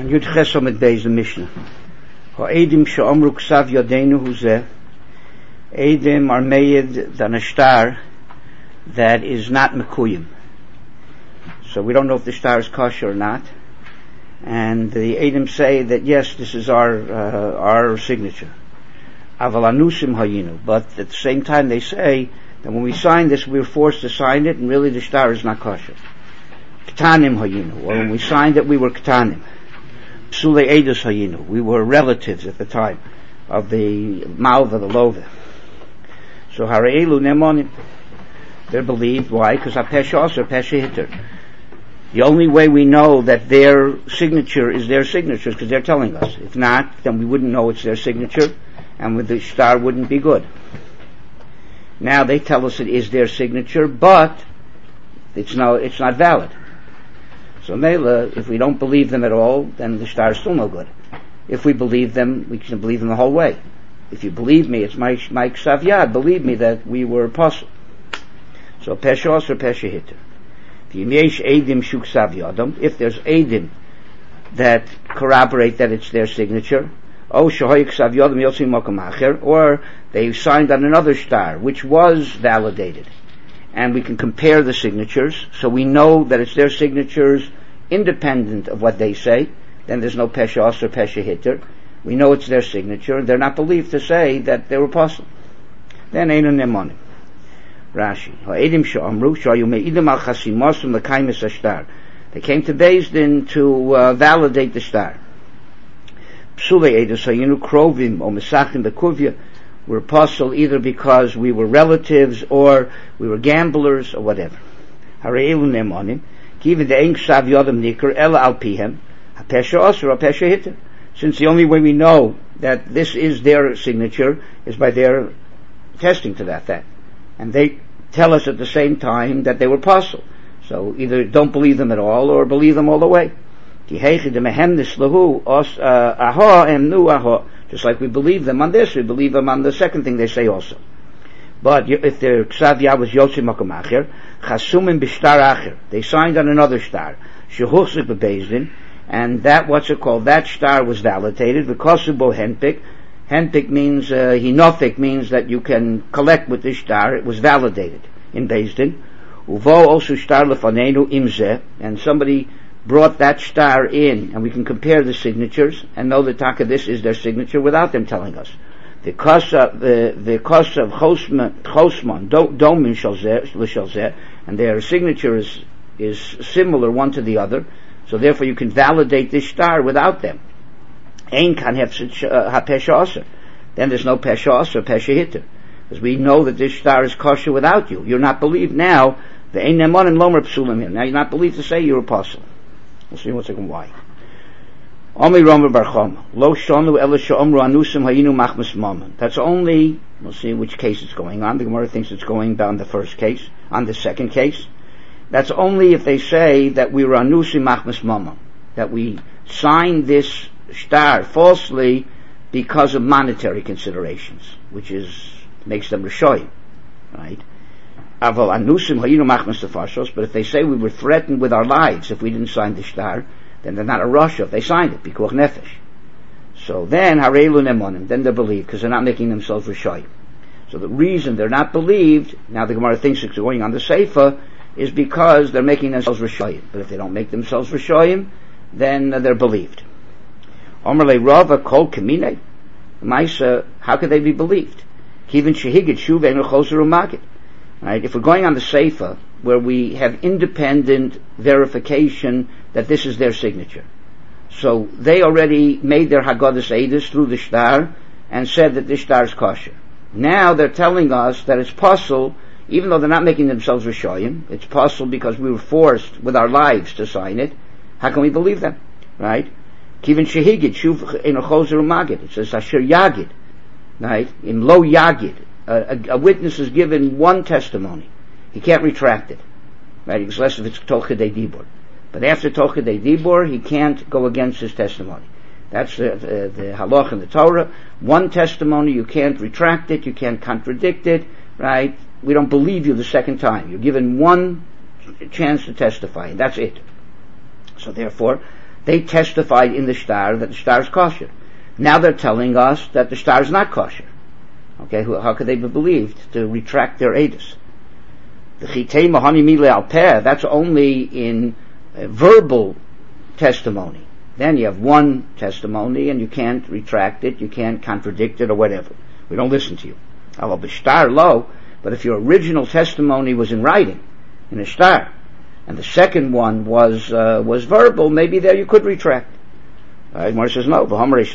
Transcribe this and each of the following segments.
On Yud Chesom et Beis, the Mishnah. Ha'edim she'omru ksav yodeinu hu zeh. Edim are made than a star that is not mekuyim. So we don't know if the star is kosher or not. And the Edim say that yes, this is our signature. Aval anusim hayinu. But at the same time they say that when we sign this, we were forced to sign it, and really the star is not kosher. Ketanim hayinu. Or when we signed it, we were ketanim. Psulei edus hayinu. We were relatives at the time of the Malva, the Lova. So Hareelu Nemonim, they're believed. Why? Because HaPesha also Pesha Hitter. The only way we know that their signature is their signature is because they're telling us. If not, then we wouldn't know it's their signature, and with the star wouldn't be good. Now they tell us it is their signature, but it's not valid. So Mela, if we don't believe them at all, then the star is still no good. If we believe them, we can believe them the whole way. If you believe me, it's my ksav yad, believe me that we were apostle. So Peshos or Pesha Hitter. If there's Edim that corroborate that it's their signature, or they signed on another star, which was validated, and we can compare the signatures, so we know that it's their signatures independent of what they say, then there's no Peshos or Pesha Hitter. We know it's their signature. They're not believed to say that they were apostle. Then Einu Nemonim. Rashi. Ha'edim she'amru shayu me'idim al chasimosum l'kaimis hashtar. They came to Beis Din to validate the star. Psulei edus hayinu krovim or mesachim bekuvya. We're apostle either because we were relatives or we were gamblers or whatever. Hareelu Nemonim. Kiven de'ein ksav yodam nikar ela al pihem. HaPesha osur HaPesha hitter. Since the only way we know that this is their signature is by their testing to that fact. And they tell us at the same time that they were apostle. So either don't believe them at all or believe them all the way. Just like we believe them on this, we believe them on the second thing they say also. But if their Ksavya was Yotzi Makom Acher, Chasumim B'Shtar Acher, they signed on another star, Shehuchzik B'Beis Din, and that, that star was validated, V'Kosubo Henpik. Henpik means, Hinofik means that you can collect with this star. It was validated in Beis Din. Uvo also star lefanenu imzeh, and somebody brought that star in, and we can compare the signatures and know that taka this is their signature without them telling us. The cost of Chosman Domin Shalzeh, and their signature is similar one to the other, so therefore you can validate this star without them. Ein kan HaPesha Osir. Then there's no Pesha Osir or Pesha Hitter. Because we know that this star is kosher without you. You're not believed now. The Ein Nemonim Lomer Psulim him. Now you're not believed to say you're apostle. We'll see what's second why. Omi Romer Barchom. Lo Shonu Ela She'omru Anusim Hayinu Machmas Mammon. That's only, we'll see which case it's going on. The Gemara thinks it's going on the first case, on the second case. That's only if they say that we were Anusim Machmas Mammon. That we signed this star falsely because of monetary considerations, which makes them Rishoyim, right? Aval anusim hayinu machmas tefashos. But if they say we were threatened with our lives if we didn't sign the star, then they're not a rasha if they signed it, pikuach nefesh. So then hareelu nemonim, then they're believed because they're not making themselves Rishoyim. So the reason they're not believed, now the Gemara thinks it's going on the Seifa, is because they're making themselves Rishoyim. But if they don't make themselves Rishoyim, then they're believed. Omerle Rava Kol Kamine. Maisa, how could they be believed? Kivin Shehigit Shuv Enu Choseru Magid. Right? If we're going on the Seifa, where we have independent verification that this is their signature. So they already made their Haggadah Eidos through the star and said that this star is kosher. Now they're telling us that it's possible, even though they're not making themselves Rishoyim, it's possible because we were forced with our lives to sign it. How can we believe them? Right? Kivin shehigid shuv eno choser umagid. It says asher yagid, right? In lo yagid, a witness is given one testimony. He can't retract it, right? Unless if it's tolchidei dibur. But after tolchidei dibur, he can't go against his testimony. That's the halach in the Torah. One testimony, you can't retract it, you can't contradict it, right? We don't believe you the second time. You're given one chance to testify, and that's it. So therefore, They testified in the shtar that the shtar is kosher. Now they're telling us that the shtar is not kosher. Okay, how could they be believed to retract their edus? The chitei mahani mile al peh, that's only in verbal testimony. Then you have one testimony and you can't retract it, you can't contradict it or whatever. We don't listen to you. I'll be shtar low, but if your original testimony was in writing, in a shtar, and the second one was verbal, maybe there you could retract. Right? Gemara says no.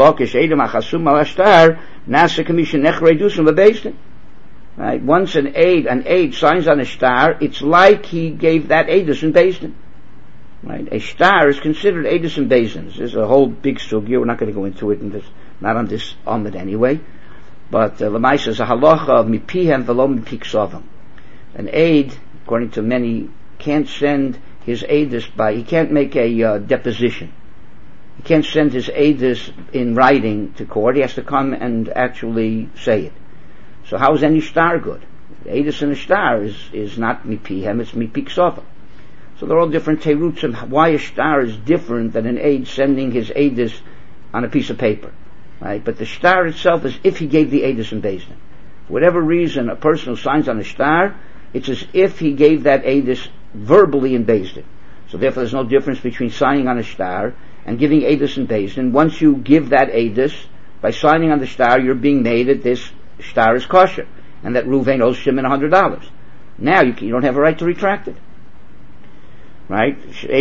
Right? Once an aid signs on a shtar, it's like he gave that edus in Beis Din. Right? A shtar is considered edus in Beis Din. There's a whole big sugya. We're not going to go into it, not on this Amud anyway. But Lamaisa is a halacha of mipihem v'lo mipiksavam. An aid, according to many, can't send his edus he can't make a deposition. He can't send his edus in writing to court. He has to come and actually say it. So how is any shtar good? The edus in a shtar is not mipihem, it's mipiksavam. So they're all different teruts of why a shtar is different than an aid sending his edus on a piece of paper. Right? But the shtar itself is if he gave the edus in Beis Din. For whatever reason, a person who signs on a shtar, it's as if he gave that edus verbally in Beis Din. So therefore there's no difference between signing on a shtar and giving edus in Beis Din. Once you give that edus, by signing on the shtar, you're being made that this shtar is kosher, and that Ruvain owes Shimon $100. Now you don't have a right to retract it. Right?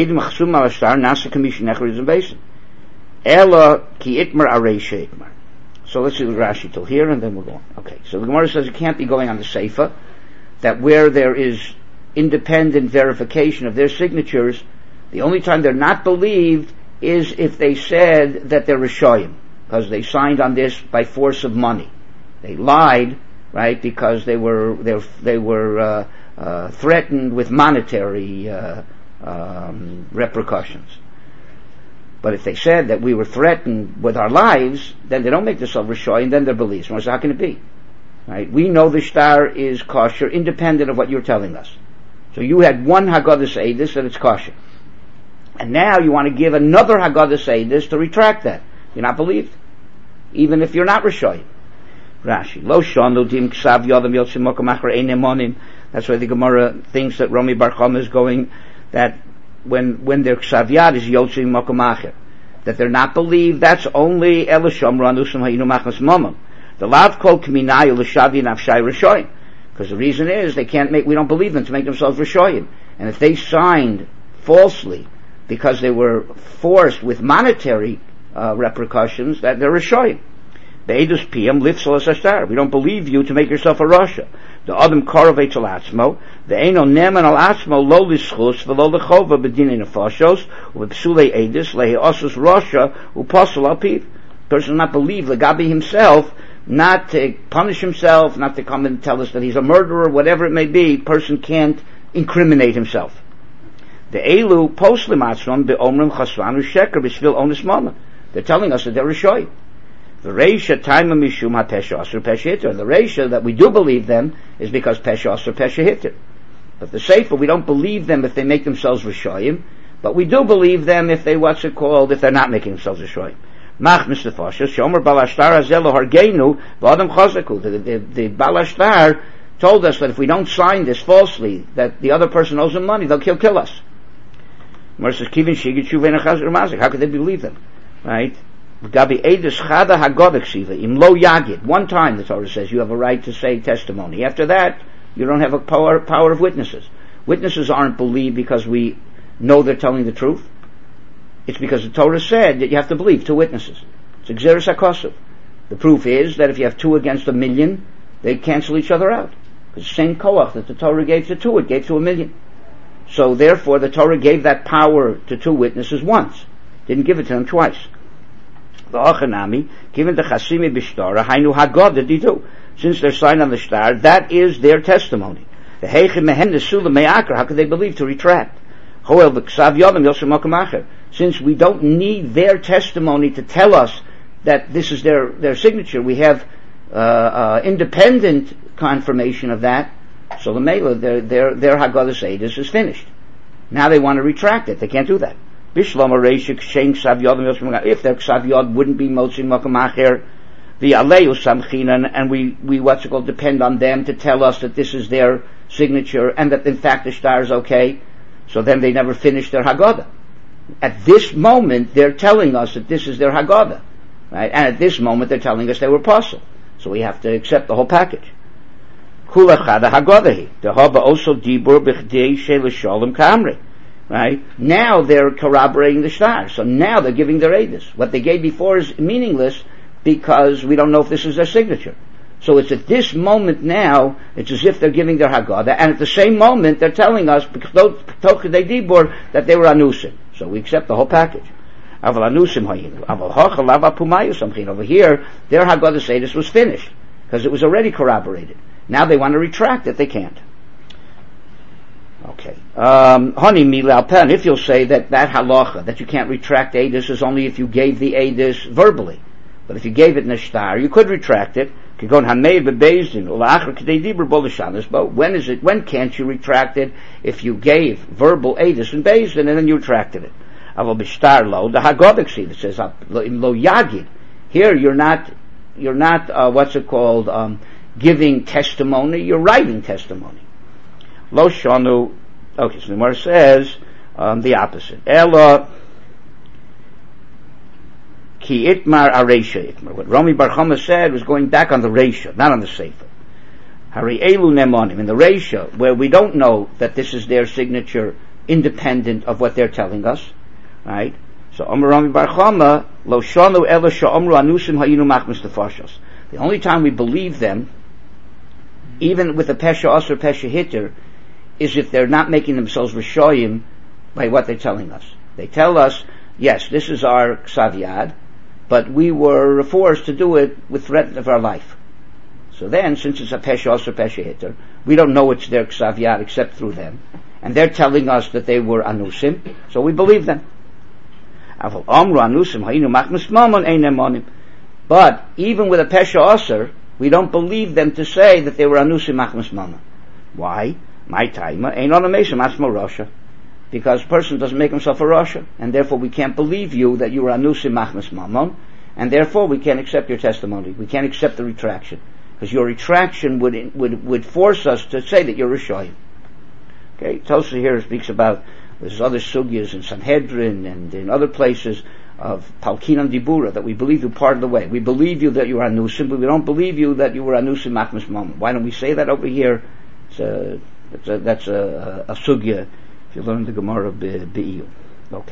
Ela ki itmar areisha itmar. So let's see the Rashi till here, and then we'll go on. Okay, so the Gemara says it can't be going on the Seifa, that where there is independent verification of their signatures, the only time they're not believed is if they said that they're Rishoyim, because they signed on this by force of money. They lied, right, because they were threatened with monetary repercussions. But if they said that we were threatened with our lives, then they don't make themselves Rishoyim, and then they're believed. So how can it be? Right? We know the shtar is kosher, independent of what you're telling us. So you had one Haggadah Eidus that it's kosher. And now you want to give another Haggadah Eidus to retract that. You're not believed. Even if you're not Rishoyim. Rashi. Lo shonu dim ksav yodam yotzim mokum achar ein emonim. That's why the Gemara thinks that Rami Bar Chama is going, that when their ksav yad is yotzim mokum achar, that they're not believed, that's only elashom ranusam hayinu machas momam. The lav kol kminayu l'shavi nafshai Rishoyim. Because the reason is we don't believe them to make themselves Rishoyim. And if they signed falsely because they were forced with monetary repercussions, that they're Rishoyim. Be'edus piyam litzol ashtar. We don't believe you to make yourself a Rasha. The adam karavet al atzmo, the eino neman al atzmo lo lischus v'lo lechova b'dinei nefashos u'b'psulei edus lehi osus Rasha u'posel al piv. Person not believe the Gabi himself, not to punish himself, not to come and tell us that he's a murderer, whatever it may be. Person can't incriminate himself. The elu poslim atzmon be'omrim chasvanu sheker b'shvil onis mama. They're telling us that they're Rishoyim. The Reisha taima mishum ha-pesha asur pesha hitter. The Reisha that we do believe them is because pesha asur pesha hitter. But the Seifa, we don't believe them if they make themselves Rishoyim, but we do believe them if they're not making themselves Rishoyim. Mach Mr. Fosha, Shomer Balashtar Azelo Hargenu, Vadam Chozaku. The Balashtar told us that if we don't sign this falsely, that the other person owes them money, they'll kill us. How could they believe them? Right? Gabi Edus Chada Hagodah Ksiva, Im Lo Yagid. One time the Torah says you have a right to say testimony. After that, you don't have a power of witnesses. Witnesses aren't believed because we know they're telling the truth. It's because the Torah said that you have to believe two witnesses. It's Xeris HaKosov. The proof is that if you have 2 against 1,000,000, they cancel each other out. It's the same koach that the Torah gave to 2, it gave to 1,000,000. So therefore the Torah gave that power to 2 witnesses once. Didn't give it to them twice. The Ochanami, given the Chasimi Bishtara, Hainu Haggadah Didu. Since they're signed on the shtar, that is their testimony. The Heichim Mehen Nesula Me'akar, how could they believe to retract? Hoel B'ksav Yodam Yosem Mokum Acher. Since we don't need their testimony to tell us that this is their signature, we have independent confirmation of that. So the Mela, their Haggadah Eidus is finished. Now they want to retract it. They can't do that. Bishlam Areisha Kshen Ksav Yod Yotzim. If their Ksav Yod wouldn't be Motzi Makom Acher, the Aleu Samchinan, and we what's it called, depend on them to tell us that this is their signature and that in fact the star is okay. So then they never finish their Haggadah. At this moment, they're telling us that this is their Haggadah, right? And at this moment, they're telling us they were apostle. So we have to accept the whole package. Kula Chada Haggadah. Dehaba also Dibur B'chdei Shel Shalom Kamri. Right? Now they're corroborating the star. So now they're giving their edus. What they gave before is meaningless because we don't know if this is their signature. So it's at this moment now, it's as if they're giving their Haggadah, and at the same moment they're telling us that they were anusim. So we accept the whole package. Over here, their Haggadah Sedus was finished, because it was already corroborated. Now they want to retract it, they can't. Okay. If you'll say that halacha, that you can't retract edus, is only if you gave the edus verbally. But if you gave it in a shtar, you could retract it. When can't you retract it? If you gave verbal edus in Beis Din and then you retracted it. The Haggadah says lo yagid. Here you're not giving testimony, you're writing testimony. Lo shanu. Okay, so the Gemara says the opposite. Ela ki itmar areisha itmar. What Rami Bar Chama said was going back on the reisha, not on the sefer. Hari elu nemonim. In the reisha, where we don't know that this is their signature, independent of what they're telling us, right? So Amar Rami Bar Chama lo shanu ela sha'amru anusim hayinu machmas tefashos. The only time we believe them, even with the pesha asur pesha hitter, is if they're not making themselves rishoyim by what they're telling us. They tell us, yes, this is our ksav yad, but we were forced to do it with threat of our life. So then, since it's a pesha asur pesha hitter, we don't know it's their ksav yad except through them, and they're telling us that they were anusim, so we believe them. But even with a pesha asur, we don't believe them to say that they were anusim machmas mama. Why? My time ain't on a mesa masmo Russia, because a person doesn't make himself a Russia, and therefore we can't believe you that you were anusim machmas mamon, and therefore we can't accept your testimony. We can't accept the retraction, because your retraction would force us to say that you're Rishoyim. Okay, Tosa here speaks about there's other sugyas in Sanhedrin and in other places of Palkinan Dibura, that we believe you part of the way. We believe you that you are anusim, but we don't believe you that you were anusim machmas mamon. Why don't we say that over here? That's a sugya if you learn the Gemara Be'iyul. Okay.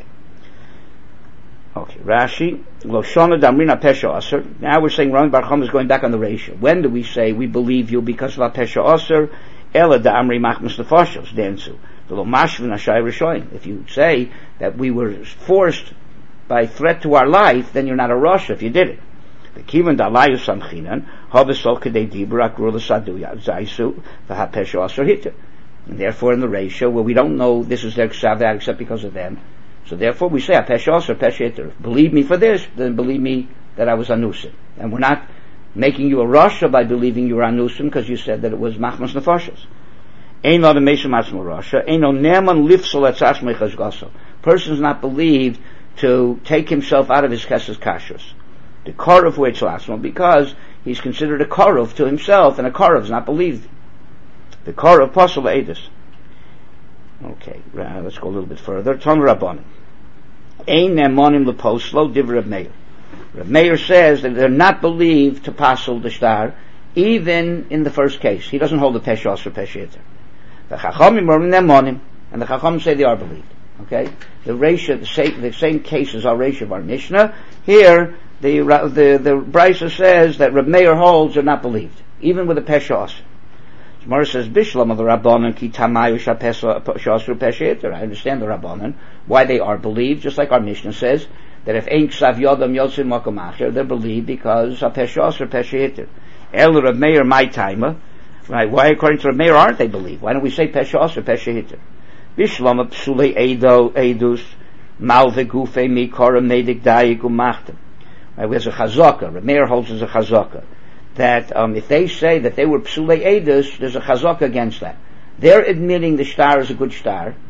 Rashi, Lo Shona Damrina Pesha Aser. Now we're saying Rami Bar Chama is going back on the ratio. When do we say we believe you because of a Pesha Aser? Ela Damri Machmas Nefashos Densu. The Lo Mashvin Ashai Rishoyim. If you say that we were forced by threat to our life, then you're not a Rasha if you did it. The Kivan Dalayu Samchinan, Havasol Kedei Dibra Akrula Sadu Zaisu, Vahapesha Aser Hitter. And therefore in the ratio where we don't know this is their ksav except because of them, so therefore we say Pesha Aser Pesha Hitter. Believe me for this, then believe me that I was anusim. And we're not making you a Rasha by believing you were anusim because you said that it was Machmas Nefashos. Ein lo Mesum Atzmo Rasha, ein lo Neman Lifsol Etzas Mechaz Gaso. Person's not believed to take himself out of his Kesses Kashrus. The Korov Weitzlasmo, because he's considered a Korov to himself, and a Korov is not believed. The Korov Posel Edus. Okay, let's go a little bit further. Ton Rabbanim. Ein Nemonim Leposlo Div Reb Meir. Reb Meir says that they're not believed to Pasel the Shtar, even in the first case. He doesn't hold the Pesha Aser Pesha Hitter. The Chachamim are Nemonim, and the Chachamim say they are believed. Okay? The ratio, the same case as our ratio of our Mishnah. Here, the Brisa says that Reb Meir holds are not believed, even with a Pesha Aser. Gemara says, Bishlam of the Rabbanan ki tamayu shapesha asur pesha hitter. I understand the Rabbanan, why they are believed, just like our Mishnah says, that if ein ksav yodam yotzin makom acher, they're believed because a pesha asur pesha hitter. El Reb Meir my timer, right? Why according to Reb Meir aren't they believed? Why don't we say pesha asur pesha hitter? Bishlam of psulei edus malve gufe mikora medik dayik umachtem. Right? There's a chazaka. Reb Meir holds as a chazaka that if they say that they were psulei edus, there's a chazaka against that. They're admitting the shtar is a good shtar,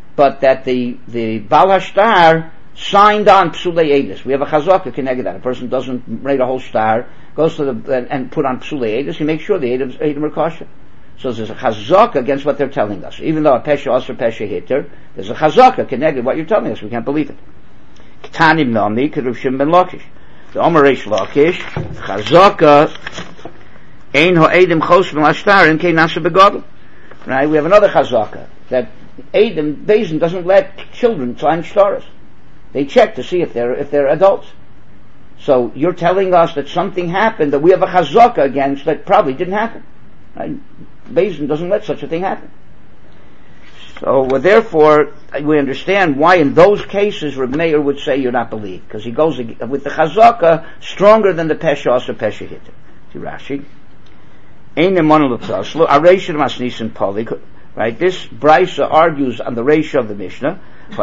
but that the Baal HaShtar signed on Psulei Edus. We have a chazaka connected that. A person doesn't write a whole star, goes to and put on Psulei Edus, he makes sure the Edom are kosher. So there's a chazaka against what they're telling us. Even though a pesha osir pesha hitter, there's a chazaka connected what you're telling us. We can't believe it. K'tanim nami k'Rav Shimon ben Lakish. The Omer Reish Lakish, chazaka ein ha'edim chos ben lashtarim kei nasa begadol. Right? We have another chazaka that Edom Beis Din doesn't let children sign shtaros. They check to see if they're adults. So you're telling us that something happened that we have a chazaka against that probably didn't happen. Right? Beis Din doesn't let such a thing happen. So therefore, we understand why in those cases Reb Meir would say you're not believed, because he goes with the chazaka stronger than the pesha osir pesha hitter. See Rashi. Right? This Brisa argues on the ratio of the Mishnah. So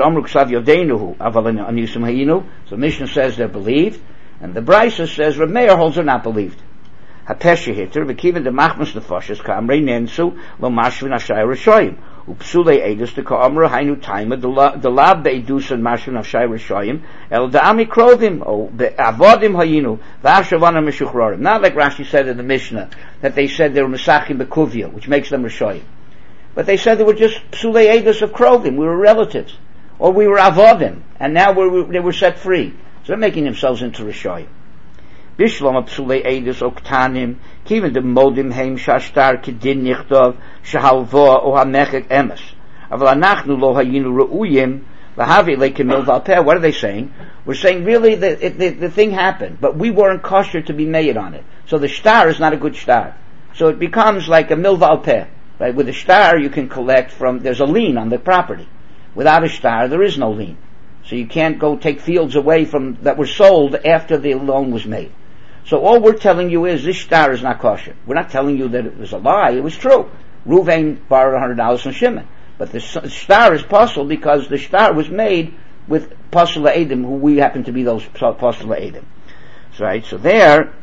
the Mishnah says they're believed, and the Brisa says Reb Meir holds they're not believed. HaPesha hitter, v'kiven de machmas nefoshes ka'amrei nensu lo mashvin ashai rishoyim. Upsulei edus de ka'amra hainu taima de lab be'edus and mashvin ashai rishoyim el da'ami krovim o be'avodim hayinu v'ashavana meshuchrorim. Not like Rashi said in the Mishnah that they said they were mesachim bekuvia, which makes them rishoyim. But they said they were just psulei edus of krovim. We were relatives. Or we were avodim. And now they were set free. So they're making themselves into rishoyim. Bishlom psulei edus oktanim kiven de modim heim shashtar kedin nichtov shahalvo o hamechek emes aval anachnu lo hayinu reuyim lahavi lekemil valpeh. What are they saying? We're saying really the thing happened, but we weren't kosher to be made on it. So the shtar is not a good shtar. So it becomes like a milval peh. Right? With a shtar you can collect there's a lien on the property. Without a shtar there is no lien. So you can't go take fields away from that were sold after the loan was made. So all we're telling you is this shtar is not kosher. We're not telling you that it was a lie. It was true. Reuven borrowed $100 from Shimon. But the shtar is possible because the shtar was made with Pasul Edom, who we happen to be those Pasul Edom. So, right? So there,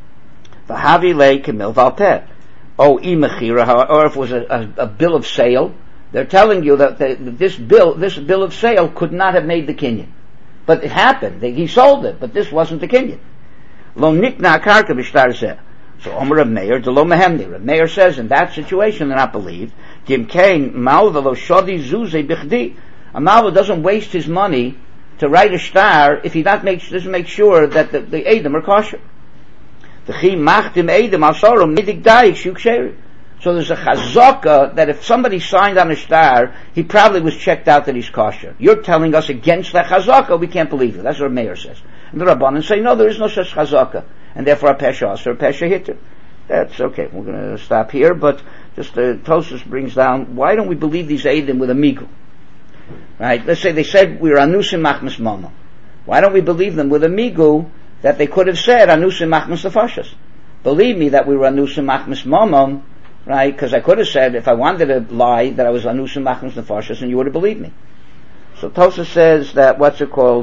Vahavi Le Kamil Valpeh. Oh, Imachira, or if it was a bill of sale, they're telling you that this bill of sale could not have made the kinyan. But it happened. He sold it, but this wasn't the kinyan. Lo nikna karka b'shtar zeh. So Omer Reb Meir, de lo mehemni. Reb Meir says in that situation they're not believed. Dim kein malva lo shodi zuze bichdi. A malva doesn't waste his money to write a shtar if he doesn't make sure that the Edom are kosher. V'chi machtim Edom asorum nidik daik shuk sheri. So there's a chazaka that if somebody signed on a shtar, he probably was checked out that he's kosher. You're telling us against that chazaka, we can't believe it. That's what Meir says. And the Rabbanan say, no, there is no such chazaka. And therefore a pesha osir, a pesha hitter. That's okay. We're going to stop here, but just Tosfos brings down, why don't we believe these Eidim with a migu? Right? Let's say they said we were anusim machmas mama. Why don't we believe them with a migu that they could have said anusim machmas nefashos? Believe me that we were anusim machmas mama, right? Because I could have said, if I wanted to lie, that I was anusim machmas nefashos, and you would have believed me. So Tosfos says that, what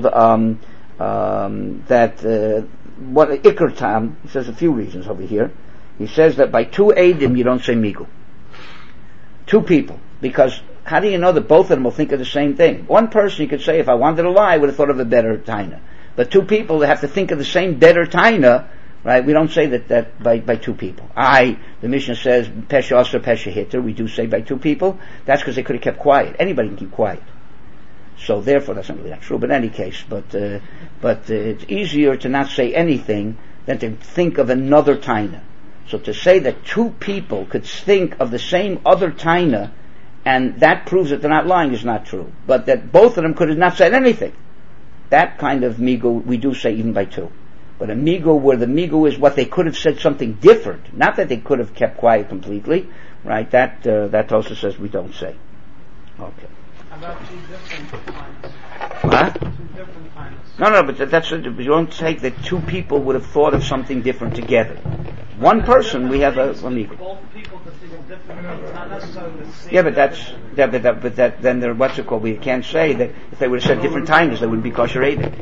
Iker Tam, he says a few reasons over here. He says that by two Eidim you don't say migu. Two people. Because how do you know that both of them will think of the same thing? One person you could say, if I wanted to lie, I would have thought of a better taina. But two people that have to think of the same better taina, right? We don't say that by two people. The Mishnah says, pesha osir, pesha hitter. We do say by two people. That's because they could have kept quiet. Anybody can keep quiet. So therefore, that's not really not true, but in any case, but it's easier to not say anything than to think of another taina. So to say that two people could think of the same other taina, and that proves that they're not lying, is not true. But that both of them could have not said anything. That kind of migu we do say even by two. But a migu where the migu is what they could have said something different, not that they could have kept quiet completely, right? That also says we don't say. Okay. About two different times. What? Two different times. No, but you don't take that two people would have thought of something different together. One person, we have a amigo. Both people could think of different things, not necessarily the same. Yeah, but then they're, what's it called? We can't say that if they would have said different times, they wouldn't be kosher Eidim.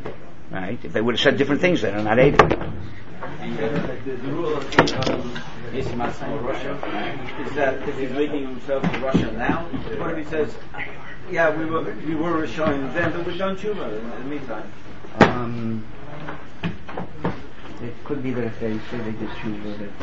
Right? If they would have said different things, they're not Eidim. The rule of Is Massimo Russia? Is that because he's making himself to Russia now? What if he says, yeah, we were showing them, but we've done tshuva in the meantime? It could be that if they say they did tshuva, that